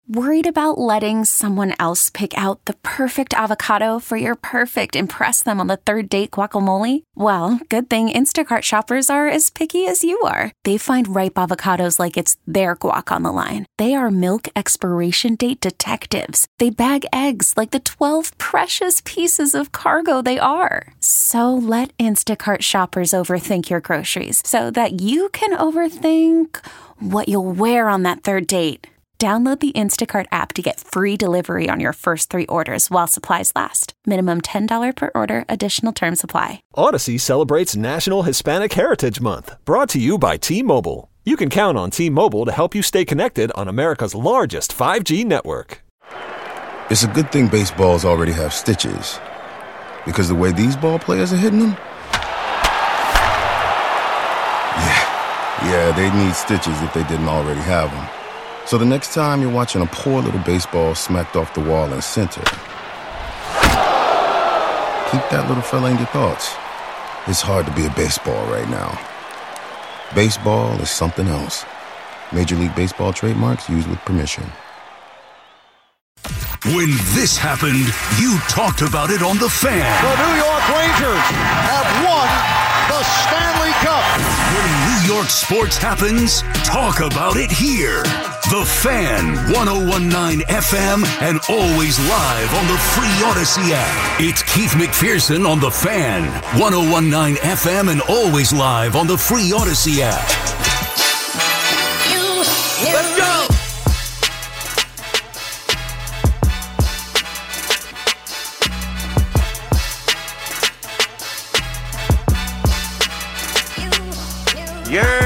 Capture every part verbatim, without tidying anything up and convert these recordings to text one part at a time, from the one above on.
Worried about letting someone else pick out the perfect avocado for your perfect impress them on the third date guacamole? Well, good thing Instacart shoppers are as picky as you are. They find ripe avocados like it's their guac on the line. They are milk expiration date detectives. They bag eggs like the twelve precious pieces of cargo they are. So let Instacart shoppers overthink your groceries so that you can overthink what you'll wear on that third date. Download the Instacart app to get free delivery on your first three orders while supplies last. Minimum ten dollars per order. Additional terms apply. Odyssey celebrates National Hispanic Heritage Month, brought to you by T-Mobile. You can count on T-Mobile to help you stay connected on America's largest five G network. It's a good thing baseballs already have stitches, because the way these ball players are hitting them, yeah, yeah, they'd need stitches if they didn't already have them. So the next time you're watching a poor little baseball smacked off the wall in center, keep that little fella in your thoughts. It's hard to be a baseball right now. Baseball is something else. Major League Baseball trademarks used with permission. When this happened, you talked about it on The Fan. The New York Rangers have won the Stanley Cup. When New York sports happens, talk about it here. The Fan, one oh one point nine F M, and always live on the free Odyssey app. It's Keith McPherson on The Fan, one oh one point nine F M, and always live on the free Odyssey app. Let's go! Yeah!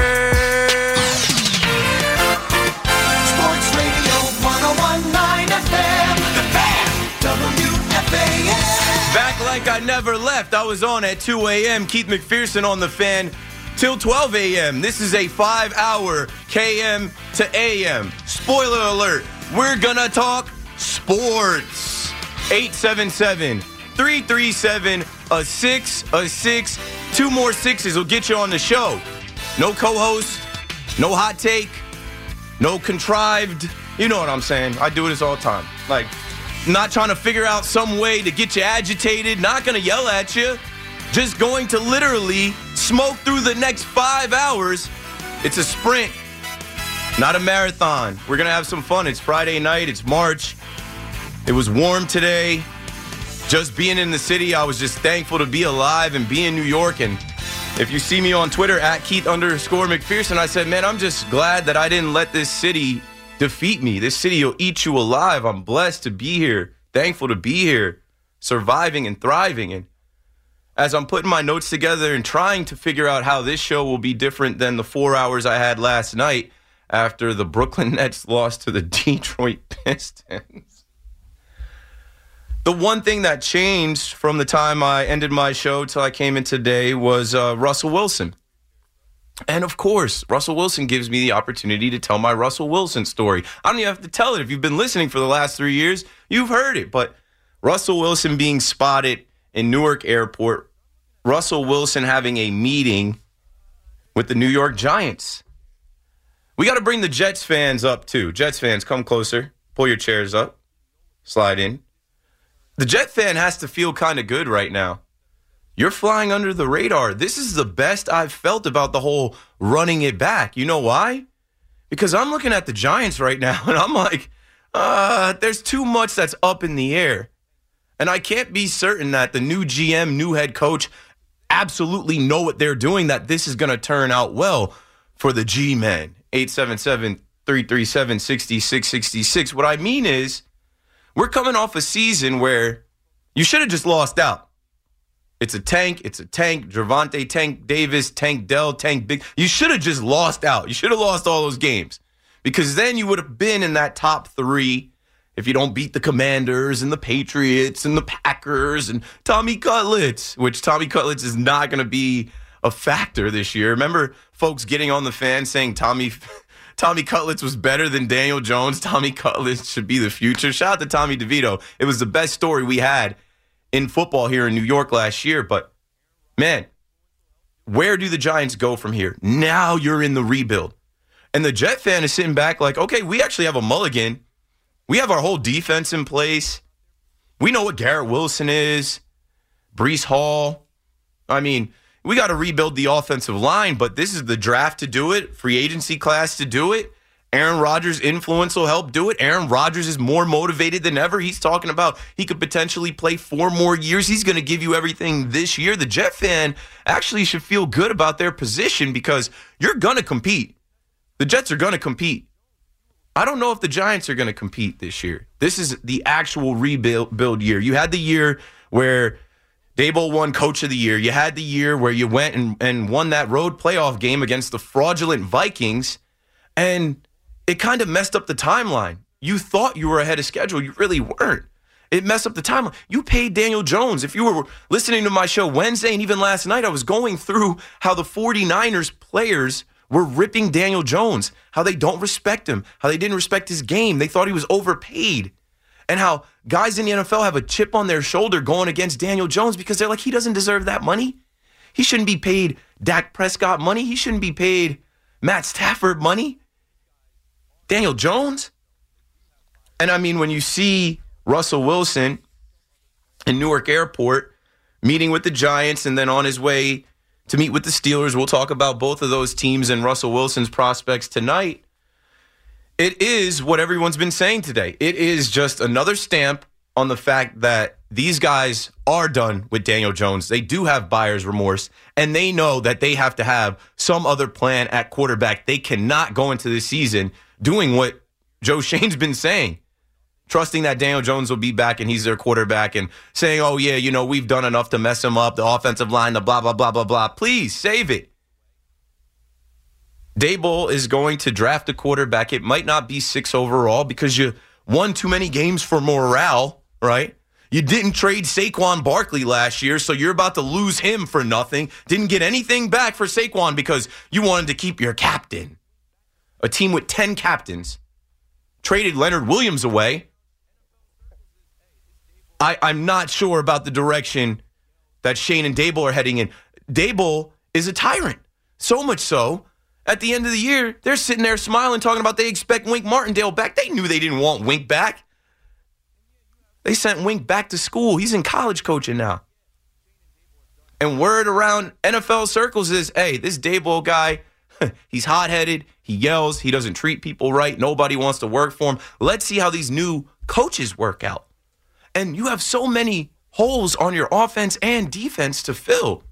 Like I never left. I was on at two a.m. Keith McPherson on The Fan till twelve a.m. This is a five-hour K M to A M. Spoiler alert, we're gonna talk sports. eight seven seven, three three seven, a six, a six. Two more sixes will get you on the show. No co-host, no hot take, no contrived. You know what I'm saying. I do this all the time. Like, not trying to figure out some way to get you agitated, not going to yell at you, just going to literally smoke through the next five hours. It's a sprint, not a marathon. We're going to have some fun. It's Friday night. It's March. It was warm today. Just being in the city, I was just thankful to be alive and be in New York. And if you see me on Twitter, at Keith underscore McPherson, I said, man, I'm just glad that I didn't let this city defeat me. This city will eat you alive. I'm blessed to be here, thankful to be here, surviving and thriving. And as I'm putting my notes together and trying to figure out how this show will be different than the four hours I had last night after the Brooklyn Nets lost to the Detroit Pistons. The one thing that changed from the time I ended my show till I came in today was uh, Russell Wilson. And of course, Russell Wilson gives me the opportunity to tell my Russell Wilson story. I don't even have to tell it. If you've been listening for the last three years, you've heard it. But Russell Wilson being spotted in Newark Airport, Russell Wilson having a meeting with the New York Giants. We got to bring the Jets fans up too. Jets fans, come closer. Pull your chairs up. Slide in. The Jet fan has to feel kind of good right now. You're flying under the radar. This is the best I've felt about the whole running it back. You know why? Because I'm looking at the Giants right now, and I'm like, uh, there's too much that's up in the air. And I can't be certain that the new G M, new head coach, absolutely know what they're doing, that this is going to turn out well for the G-Men. eight seven seven, three three seven, six six six six. What I mean is, we're coming off a season where you should have just lost out. It's a tank. It's a tank. Gervonta, Tank Davis, Tank Dell, Tank Big. You should have just lost out. You should have lost all those games, because then you would have been in that top three if you don't beat the Commanders and the Patriots and the Packers and Tommy Cutlets, which Tommy Cutlets is not going to be a factor this year. Remember folks getting on the Fan saying Tommy Tommy Cutlets was better than Daniel Jones. Tommy Cutlets should be the future. Shout out to Tommy DeVito. It was the best story we had in football here in New York last year. But, man, where do the Giants go from here? Now you're in the rebuild. And the Jet fan is sitting back like, okay, we actually have a mulligan We have our whole defense in place. We know what Garrett Wilson is, Breece Hall. I mean, we got to rebuild the offensive line, but this is the draft to do it, free agency class to do it. Aaron Rodgers' influence will help do it. Aaron Rodgers is more motivated than ever. He's talking about he could potentially play four more years. He's going to give you everything this year. The Jet fan actually should feel good about their position because you're going to compete. The Jets are going to compete. I don't know if the Giants are going to compete this year. This is the actual rebuild year. You had the year where Daboll won Coach of the Year. You had the year where you went and, and won that road playoff game against the fraudulent Vikings, and it kind of messed up the timeline. You thought you were ahead of schedule. You really weren't. It messed up the timeline. You paid Daniel Jones. If you were listening to my show Wednesday and even last night, I was going through how the 49ers players were ripping Daniel Jones, how they don't respect him, how they didn't respect his game. They thought he was overpaid, and how guys in the N F L have a chip on their shoulder going against Daniel Jones because they're like, he doesn't deserve that money. He shouldn't be paid Dak Prescott money. He shouldn't be paid Matt Stafford money. Daniel Jones? And I mean, when you see Russell Wilson in Newark Airport meeting with the Giants and then on his way to meet with the Steelers, we'll talk about both of those teams and Russell Wilson's prospects tonight. It is what everyone's been saying today. It is just another stamp on the fact that these guys are done with Daniel Jones. They do have buyer's remorse, and they know that they have to have some other plan at quarterback. They cannot go into this season doing what Joe Schoen's been saying, trusting that Daniel Jones will be back and he's their quarterback and saying, oh, yeah, you know, we've done enough to mess him up, the offensive line, the blah, blah, blah, blah, blah. Please save it. Daboll is going to draft a quarterback. It might not be six overall because you won too many games for morale, right? You didn't trade Saquon Barkley last year, so you're about to lose him for nothing. Didn't get anything back for Saquon because you wanted to keep your captain. A team with ten captains traded Leonard Williams away. I, I'm not sure about the direction that Schoen and Daboll are heading in. Daboll is a tyrant. So much so, at the end of the year, they're sitting there smiling, talking about they expect Wink Martindale back. They knew they didn't want Wink back. They sent Wink back to school. He's in college coaching now. And word around N F L circles is, hey, this Daboll guy, he's hot-headed. He yells. He doesn't treat people right. Nobody wants to work for him. Let's see how these new coaches work out. And you have so many holes on your offense and defense to fill.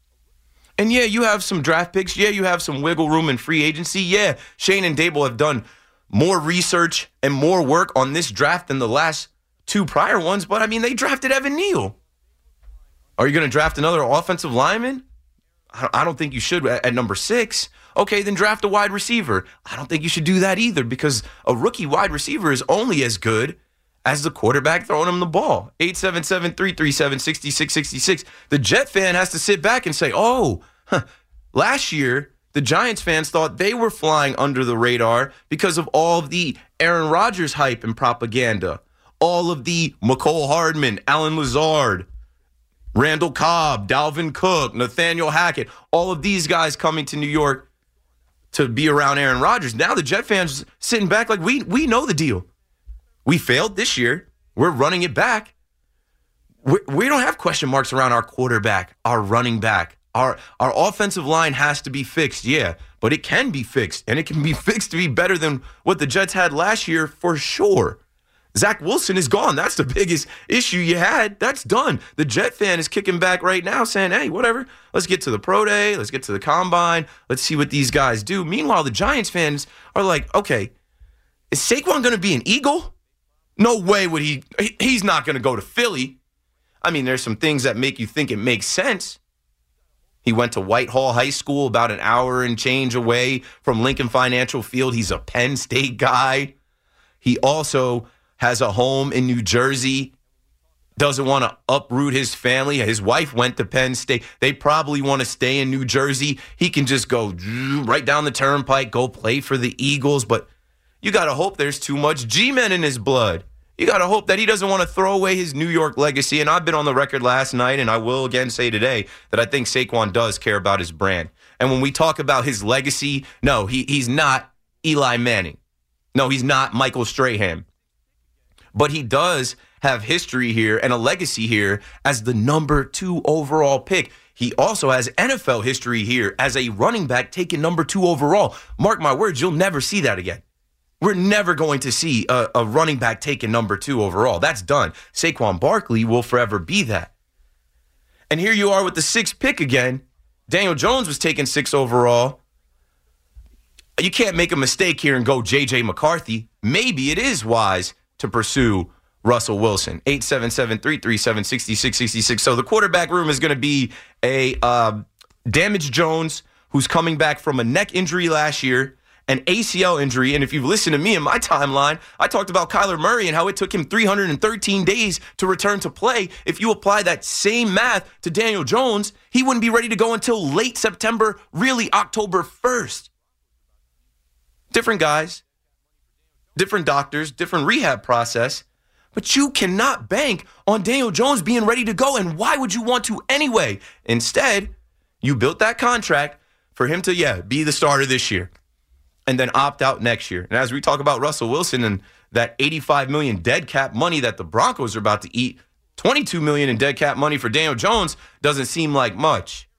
And yeah, you have some draft picks. Yeah, you have some wiggle room in free agency. Yeah, Schoen and Daboll have done more research and more work on this draft than the last two prior ones. But, I mean, they drafted Evan Neal. Are you going to draft another offensive lineman? I don't think you should at number six. Okay, then draft a wide receiver. I don't think you should do that either because a rookie wide receiver is only as good as the quarterback throwing him the ball. eight seven seven, three three seven, six six six six. The Jet fan has to sit back and say, oh, huh, last year the Giants fans thought they were flying under the radar because of all of the Aaron Rodgers hype and propaganda, all of the Mecole Hardman, Allen Lazard, Randall Cobb, Dalvin Cook, Nathaniel Hackett, all of these guys coming to New York to be around Aaron Rodgers. Now the Jet fans sitting back like, we we know the deal. We failed this year. We're running it back. We, we don't have question marks around our quarterback, our running back. Our, our offensive line has to be fixed, yeah, but it can be fixed, and it can be fixed to be better than what the Jets had last year for sure. Zach Wilson is gone. That's the biggest issue you had. That's done. The Jet fan is kicking back right now saying, hey, whatever, let's get to the pro day. Let's get to the combine. Let's see what these guys do. Meanwhile, the Giants fans are like, okay, is Saquon going to be an Eagle? No way would he. He's not going to go to Philly. I mean, there's some things that make you think it makes sense. He went to Whitehall High School about an hour and change away from Lincoln Financial Field. He's a Penn State guy. He also has a home in New Jersey. Doesn't want to uproot his family. His wife went to Penn State. They probably want to stay in New Jersey. He can just go right down the turnpike, go play for the Eagles. But you got to hope there's too much G-men in his blood. You got to hope that he doesn't want to throw away his New York legacy. And I've been on the record last night, and I will again say today, that I think Saquon does care about his brand. And when we talk about his legacy, no, he he's not Eli Manning. No, he's not Michael Strahan. But he does have history here and a legacy here as the number two overall pick. He also has N F L history here as a running back taken number two overall. Mark my words, you'll never see that again. We're never going to see a, a running back taken number two overall. That's done. Saquon Barkley will forever be that. And here you are with the sixth pick again. Daniel Jones was taken six overall. You can't make a mistake here and go J J McCarthy. Maybe it is wise to pursue Russell Wilson. eight seven seven, three three seven, six six six six. So the quarterback room is going to be a uh, damaged Jones, who's coming back from a neck injury last year, an A C L injury. And if you've listened to me in my timeline, I talked about Kyler Murray and how it took him three hundred thirteen days to return to play. If you apply that same math to Daniel Jones, he wouldn't be ready to go until late September, really October first. Different guys, different doctors, different rehab process. But you cannot bank on Daniel Jones being ready to go. And why would you want to anyway? Instead, you built that contract for him to, yeah, be the starter this year and then opt out next year. And as we talk about Russell Wilson and that eighty-five million dollars dead cap money that the Broncos are about to eat, twenty-two million dollars in dead cap money for Daniel Jones doesn't seem like much.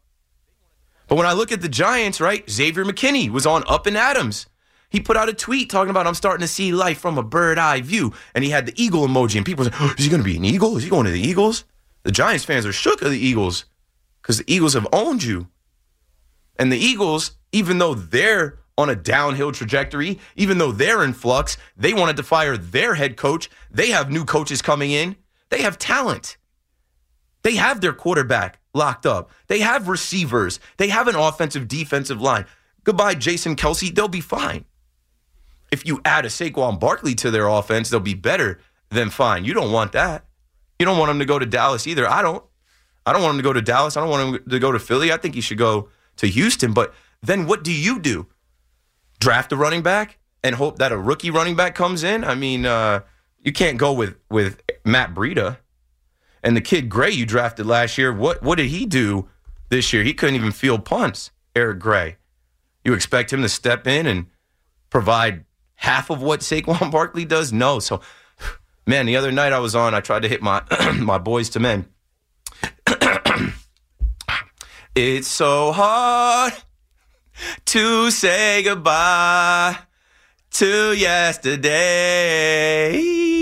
But when I look at the Giants, right, Xavier McKinney was on Up and Adams. He put out a tweet talking about, I'm starting to see life from a bird eye view. And he had the eagle emoji. And people were like, oh, is he going to be an Eagle? Is he going to the Eagles? The Giants fans are shook of the Eagles because the Eagles have owned you. And the Eagles, even though they're on a downhill trajectory, even though they're in flux, they wanted to fire their head coach. They have new coaches coming in. They have talent. They have their quarterback locked up. They have receivers. They have an offensive, defensive line. Goodbye, Jason Kelce. They'll be fine. If you add a Saquon Barkley to their offense, they'll be better than fine. You don't want that. You don't want him to go to Dallas either. I don't. I don't want him to go to Dallas. I don't want him to go to Philly. I think he should go to Houston. But then what do you do? Draft a running back and hope that a rookie running back comes in? I mean, uh, you can't go with, with Matt Breida. And the kid Gray you drafted last year, what, what did he do this year? He couldn't even field punts, Eric Gray. You expect him to step in and provide half of what Saquon Barkley does? No. So, man, the other night I was on, I tried to hit my my boys to men. It's so hard to say goodbye to yesterday.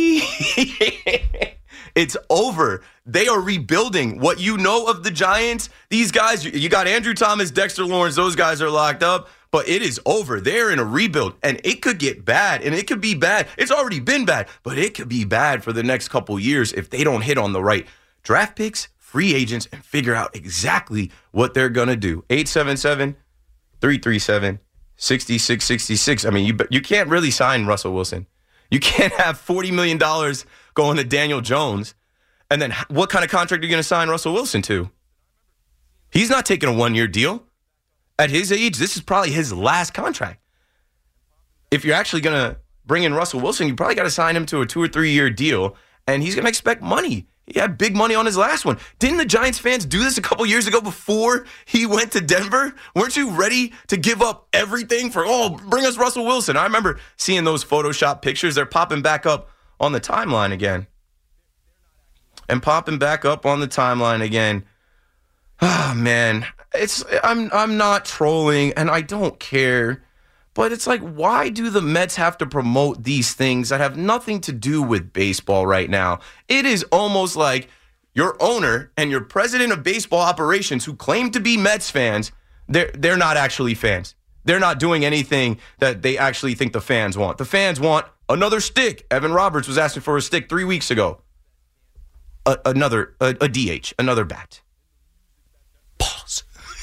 It's over. They are rebuilding. What you know of the Giants, these guys, you got Andrew Thomas, Dexter Lawrence, those guys are locked up. But it is over. They're in a rebuild, and it could get bad, and it could be bad. It's already been bad, but it could be bad for the next couple years if they don't hit on the right draft picks, free agents, and figure out exactly what they're going to do. eight seven seven, three three seven, six six six six. I mean, you you can't really sign Russell Wilson. You can't have forty million dollars going to Daniel Jones, and then what kind of contract are you going to sign Russell Wilson to? He's not taking a one-year deal. At his age, this is probably his last contract. If you're actually going to bring in Russell Wilson, you probably got to sign him to a two or three year deal, and he's going to expect money. He had big money on his last one. Didn't the Giants fans do this a couple years ago before he went to Denver? Weren't you ready to give up everything for, oh, bring us Russell Wilson? I remember seeing those Photoshop pictures. They're popping back up on the timeline again. And popping back up on the timeline again. Ah, oh, man. It's I'm I'm not trolling, and I don't care. But it's like, why do the Mets have to promote these things that have nothing to do with baseball right now? It is almost like your owner and your president of baseball operations, who claim to be Mets fans, they're, they're not actually fans. They're not doing anything that they actually think the fans want. The fans want another stick. Evan Roberts was asking for a stick three weeks ago. A, another, a, a D H, another bat. Pause.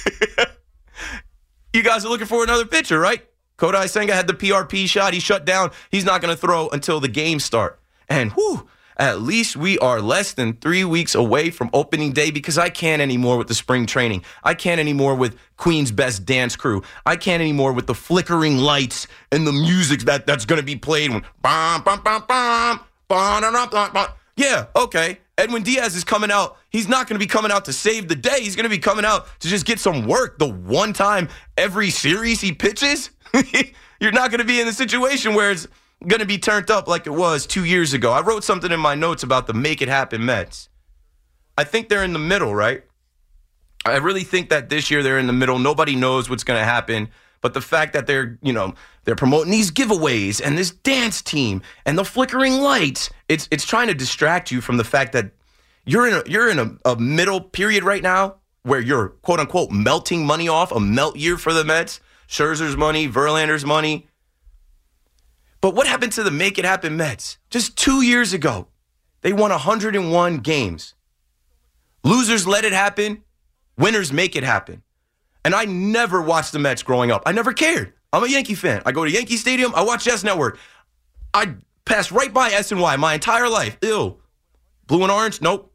You guys are looking for another pitcher, right? Kodai Senga had the P R P shot. He shut down. He's not going to throw until the games start. And whew, at least we are less than three weeks away from opening day, because I can't anymore with the spring training. I can't anymore with Queen's Best Dance Crew. I can't anymore with the flickering lights and the music that, that's going to be played. When, bum, bum, bum, bum, bum, bum, bum, bum. Yeah, okay. Edwin Diaz is coming out. He's not going to be coming out to save the day. He's going to be coming out to just get some work the one time every series he pitches. You're not going to be in the situation where it's going to be turned up like it was two years ago. I wrote something in my notes about the make it happen Mets. I think they're in the middle, right? I really think that this year they're in the middle. Nobody knows what's going to happen. But the fact that they're, you know, they're promoting these giveaways and this dance team and the flickering lights, it's it's trying to distract you from the fact that you're in a, you're in a, a middle period right now where you're, quote unquote, melting money off, a melt year for the Mets. Scherzer's money, Verlander's money. But what happened to the make it happen Mets? Just two years ago, they won one hundred one games. Losers let it happen. Winners make it happen. And I never watched the Mets growing up. I never cared. I'm a Yankee fan. I go to Yankee Stadium. I watch Yes Network. I passed right by S N Y my entire life. Ew. Blue and orange? Nope.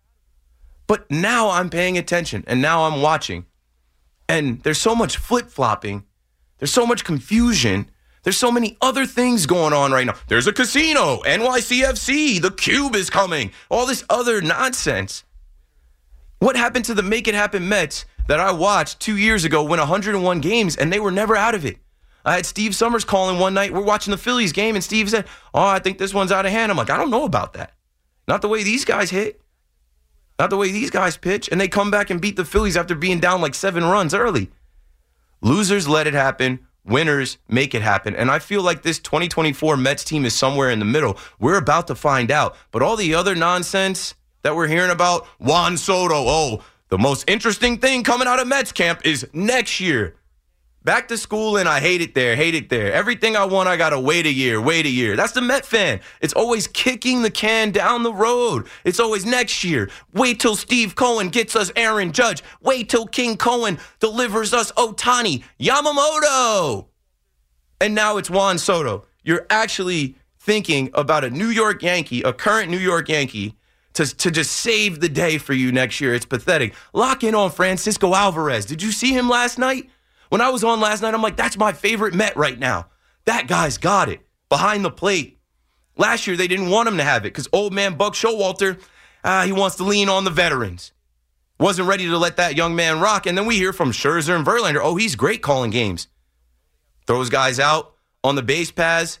But now I'm paying attention, and now I'm watching. And there's so much flip-flopping. There's so much confusion. There's so many other things going on right now. There's a casino, N Y C F C, the Cube is coming, all this other nonsense. What happened to the Make It Happen Mets that I watched two years ago win one hundred one games, and they were never out of it? I had Steve Summers calling one night. We're watching the Phillies game, and Steve said, oh, I think this one's out of hand. I'm like, I don't know about that. Not the way these guys hit. Not the way these guys pitch. And they come back and beat the Phillies after being down like seven runs early. Losers let it happen. Winners make it happen. And I feel like this twenty twenty-four Mets team is somewhere in the middle. We're about to find out. But all the other nonsense that we're hearing about, Juan Soto, oh, the most interesting thing coming out of Mets camp is next year. Back to school, and I hate it there, hate it there. Everything I want, I got to wait a year, wait a year. That's the Met fan. It's always kicking the can down the road. It's always next year. Wait till Steve Cohen gets us Aaron Judge. Wait till King Cohen delivers us Ohtani, Yamamoto. And now it's Juan Soto. You're actually thinking about a New York Yankee, a current New York Yankee, to, to just save the day for you next year. It's pathetic. Lock in on Francisco Alvarez. Did you see him last night? When I was on last night, I'm like, that's my favorite Met right now. That guy's got it. Behind the plate. Last year, they didn't want him to have it because old man Buck Showalter, uh, he wants to lean on the veterans. Wasn't ready to let that young man rock. And then we hear from Scherzer and Verlander, oh, he's great calling games. Throws guys out on the base paths,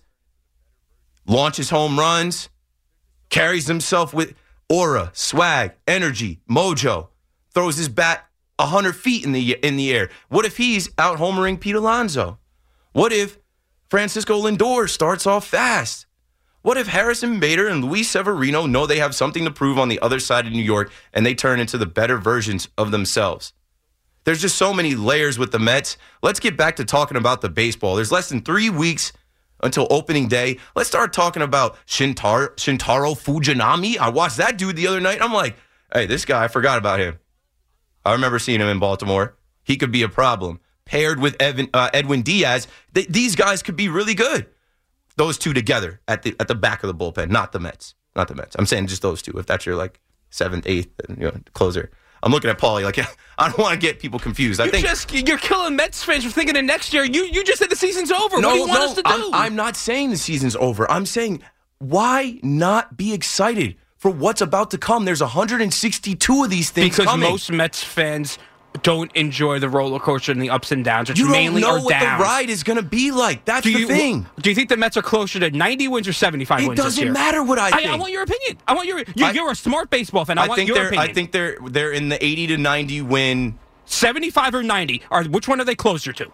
launches home runs, carries himself with aura, swag, energy, mojo, throws his bat one hundred feet in the in the air. What if he's out homering Pete Alonso? What if Francisco Lindor starts off fast? What if Harrison Bader and Luis Severino know they have something to prove on the other side of New York and they turn into the better versions of themselves? There's just so many layers with the Mets. Let's get back to talking about the baseball. There's less than three weeks until opening day. Let's start talking about Shintaro, Shintaro Fujinami. I watched that dude the other night. I'm like, hey, this guy, I forgot about him. I remember seeing him in Baltimore. He could be a problem. Paired with Evan, uh, Edwin Diaz, th- these guys could be really good. Those two together at the at the back of the bullpen, not the Mets. Not the Mets. I'm saying just those two, if that's your like seventh, eighth, you know, closer. I'm looking at Paulie like, I don't want to get people confused. I you think just, you're killing Mets fans for thinking of next year. You you just said the season's over. No, what do you want no, us to do? I'm, I'm not saying the season's over. I'm saying, why not be excited for what's about to come? There's one hundred sixty-two of these things because coming. most Mets fans don't enjoy the roller coaster and the ups and downs, which you don't mainly know are what downs. the ride is going to be like. That's do the you, thing. Do you think the Mets are closer to ninety wins or seventy-five It wins this year? doesn't matter what I think. I, I want your opinion. I want your. You, I, you're a smart baseball fan. I, I want think your they're. opinion. I think they're they're in the eighty to ninety win. seventy-five or ninety. Or which one are they closer to?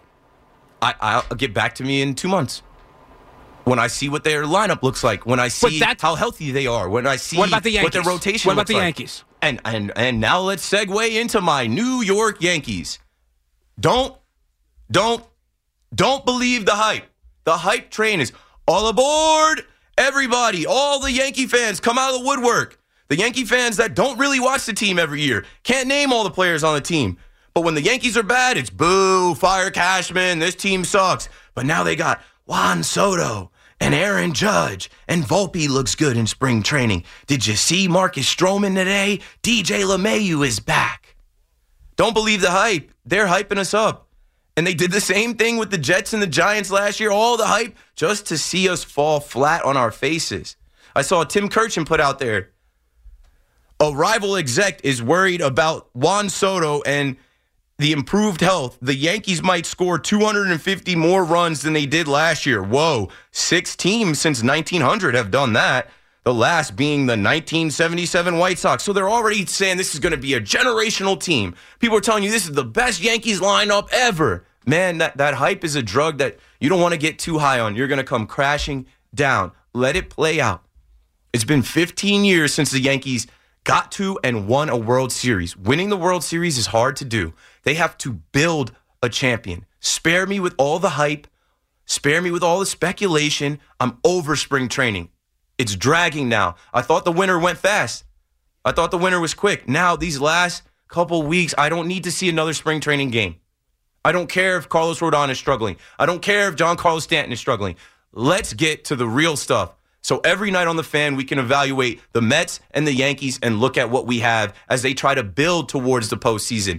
I, I'll get back to me in two months. When I see what their lineup looks like, when I see how healthy they are, when I see what, about the Yankees? what their rotation what about looks the like. Yankees? And, and, and now let's segue into my New York Yankees. Don't, don't, don't believe the hype. The hype train is all aboard. Everybody, all the Yankee fans come out of the woodwork. The Yankee fans that don't really watch the team every year can't name all the players on the team. But when the Yankees are bad, it's boo, fire Cashman, this team sucks. But now they got Juan Soto and Aaron Judge, and Volpe looks good in spring training. Did you see Marcus Stroman today? D J LeMahieu is back. Don't believe the hype. They're hyping us up. And they did the same thing with the Jets and the Giants last year. All the hype just to see us fall flat on our faces. I saw Tim Kirchin put out there, a rival exec is worried about Juan Soto and the improved health, the Yankees might score two hundred fifty more runs than they did last year. Whoa, six teams since nineteen hundred have done that. The last being the nineteen seventy-seven White Sox. So they're already saying this is going to be a generational team. People are telling you this is the best Yankees lineup ever. Man, that, that hype is a drug that you don't want to get too high on. You're going to come crashing down. Let it play out. It's been fifteen years since the Yankees got to and won a World Series. Winning the World Series is hard to do. They have to build a champion. Spare me with all the hype. Spare me with all the speculation. I'm over spring training. It's dragging now. I thought the winter went fast. I thought the winter was quick. Now, these last couple weeks, I don't need to see another spring training game. I don't care if Carlos Rodon is struggling. I don't care if Giancarlo Stanton is struggling. Let's get to the real stuff. So every night on The Fan, we can evaluate the Mets and the Yankees and look at what we have as they try to build towards the postseason.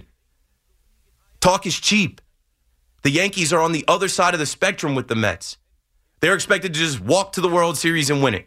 Talk is cheap. The Yankees are on the other side of the spectrum with the Mets. They're expected to just walk to the World Series and win it.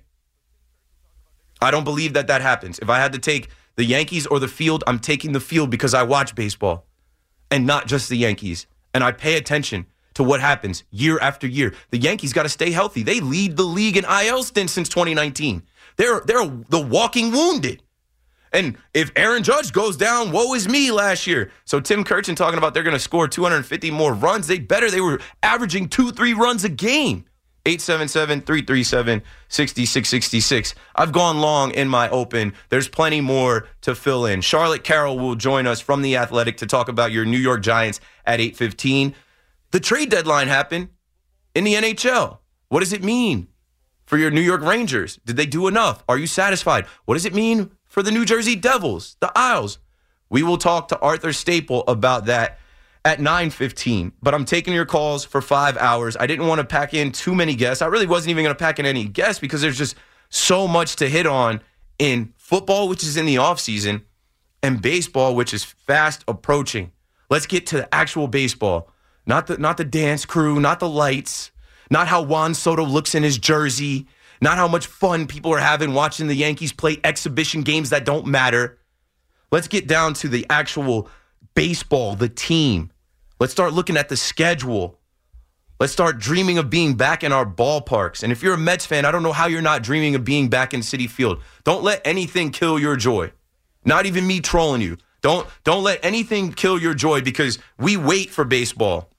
I don't believe that that happens. If I had to take the Yankees or the field, I'm taking the field because I watch baseball and not just the Yankees. And I pay attention to what happens year after year. The Yankees got to stay healthy. They lead the league in I L stints since twenty nineteen. They're they're the walking wounded. And if Aaron Judge goes down, woe is me last year. So Tim Kurkjian talking about they're going to score two hundred fifty more runs. They better. They were averaging two, three runs a game. eight seven seven, three three seven, six six six six. I've gone long in my open. There's plenty more to fill in. Charlotte Carroll will join us from The Athletic to talk about your New York Giants at eight fifteen. The trade deadline happened in the N H L. What does it mean for your New York Rangers? Did they do enough? Are you satisfied? What does it mean for the New Jersey Devils, the Isles? We will talk to Arthur Staple about that at nine fifteen, but I'm taking your calls for five hours. I didn't want to pack in too many guests. I really wasn't even going to pack in any guests because there's just so much to hit on in football, which is in the offseason, and baseball, which is fast approaching. Let's get to the actual baseball, not the, not the dance crew, not the lights, not how Juan Soto looks in his jersey, not how much fun people are having watching the Yankees play exhibition games that don't matter. Let's get down to the actual baseball, the team. Let's start looking at the schedule. Let's start dreaming of being back in our ballparks. And if you're a Mets fan, I don't know how you're not dreaming of being back in Citi Field. Don't let anything kill your joy. Not even me trolling you. Don't, don't let anything kill your joy because we wait for baseball.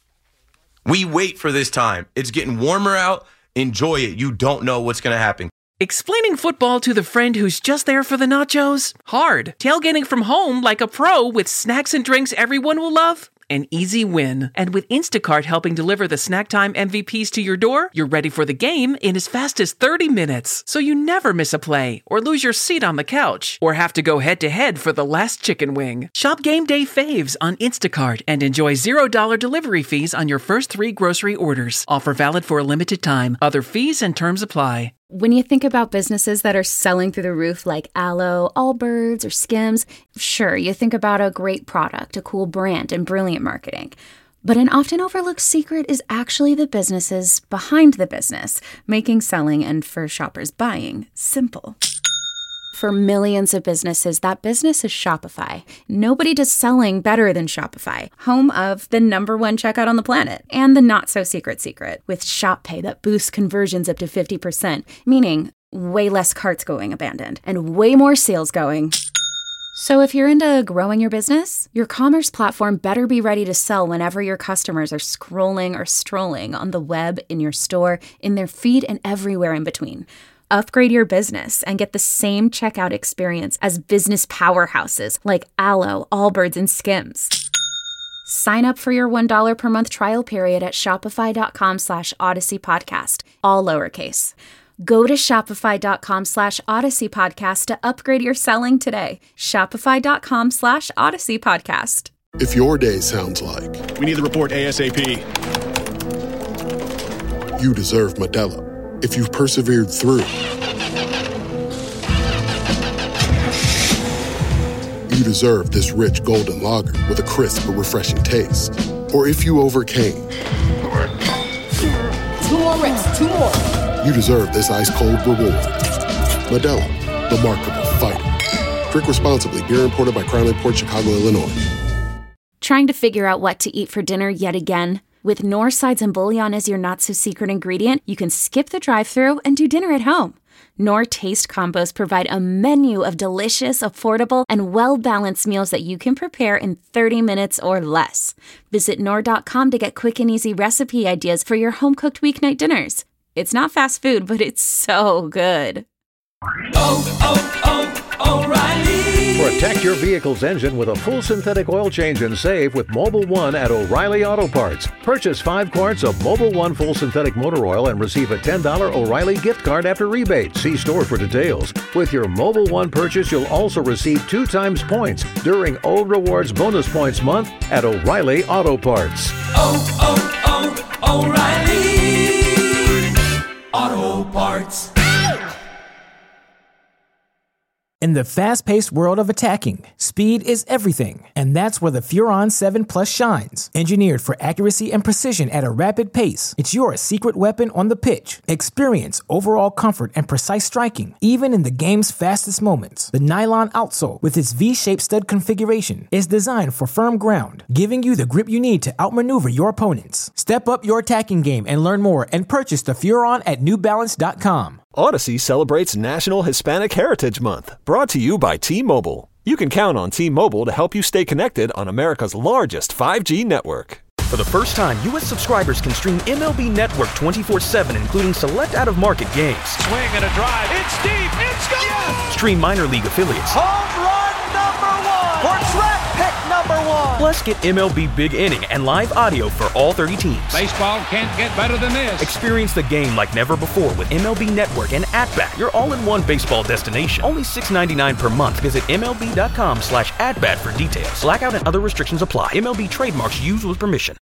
We wait for this time. It's getting warmer out. Enjoy it. You don't know what's going to happen. Explaining football to the friend who's just there for the nachos? Hard. Tailgating from home like a pro with snacks and drinks everyone will love? An easy win. And with Instacart helping deliver the snack time M V Ps to your door, you're ready for the game in as fast as thirty minutes. So you never miss a play, or lose your seat on the couch, or have to go head-to-head for the last chicken wing. Shop Game Day faves on Instacart and enjoy zero dollars delivery fees on your first three grocery orders. Offer valid for a limited time. Other fees and terms apply. When you think about businesses that are selling through the roof like Aloe, Allbirds, or Skims, sure, you think about a great product, a cool brand, and brilliant marketing. But an often overlooked secret is actually the businesses behind the business, making selling and, for shoppers, buying simple. For millions of businesses, that business is Shopify. Nobody does selling better than Shopify, home of the number one checkout on the planet, and the not-so-secret secret, with Shop Pay that boosts conversions up to fifty percent, meaning way less carts going abandoned, and way more sales going. So if you're into growing your business, your commerce platform better be ready to sell whenever your customers are scrolling or strolling on the web, in your store, in their feed, and everywhere in between. Upgrade your business and get the same checkout experience as business powerhouses like Aloe, Allbirds, and Skims. Sign up for your one dollar per month trial period at shopify.com slash Odyssey Podcast, all lowercase. Go to shopify.com slash Odyssey Podcast to upgrade your selling today. Shopify.com slash Odyssey Podcast. If your day sounds like... We need the report ASAP. You deserve Modelo. If you've persevered through, you deserve this rich golden lager with a crisp but refreshing taste. Or if you overcame. Two more reps, two more. You deserve this ice-cold reward. Modelo, the Markable Fighter. Drink responsibly. Beer imported by Crown Imports, Chicago, Illinois. Trying to figure out what to eat for dinner yet again? With Knorr Sides and Bouillon as your not-so-secret ingredient, you can skip the drive-thru and do dinner at home. Knorr Taste Combos provide a menu of delicious, affordable, and well-balanced meals that you can prepare in thirty minutes or less. Visit Knorr dot com to get quick and easy recipe ideas for your home-cooked weeknight dinners. It's not fast food, but it's so good. Oh, oh, oh, O'Reilly! Protect your vehicle's engine with a full synthetic oil change and save with Mobil one at O'Reilly Auto Parts. Purchase five quarts of Mobil one full synthetic motor oil and receive a ten dollars O'Reilly gift card after rebate. See store for details. With your Mobil one purchase, you'll also receive two times points during O Rewards Bonus Points Month at O'Reilly Auto Parts. Oh, oh, oh, O'Reilly Auto Parts. In the fast-paced world of attacking, speed is everything, and that's where the Furon seven Plus shines. Engineered for accuracy and precision at a rapid pace, it's your secret weapon on the pitch. Experience overall comfort and precise striking, even in the game's fastest moments. The nylon outsole, with its V-shaped stud configuration, is designed for firm ground, giving you the grip you need to outmaneuver your opponents. Step up your attacking game and learn more and purchase the Furon at New Balance dot com. Odyssey celebrates National Hispanic Heritage Month, brought to you by T-Mobile. You can count on T-Mobile to help you stay connected on America's largest five G network. For the first time, U S subscribers can stream M L B Network twenty-four seven, including select out-of-market games. Swing and a drive. It's deep. It's gone. Yes! Stream minor league affiliates. Home run number one. For track pick number one. Plus, get M L B Big Inning and live audio for all thirty teams. Baseball can't get better than this. Experience the game like never before with M L B Network and At-Bat, your all-in-one baseball destination. Only six dollars and ninety-nine cents per month. Visit MLB.com slash at-bat for details. Blackout and other restrictions apply. M L B trademarks used with permission.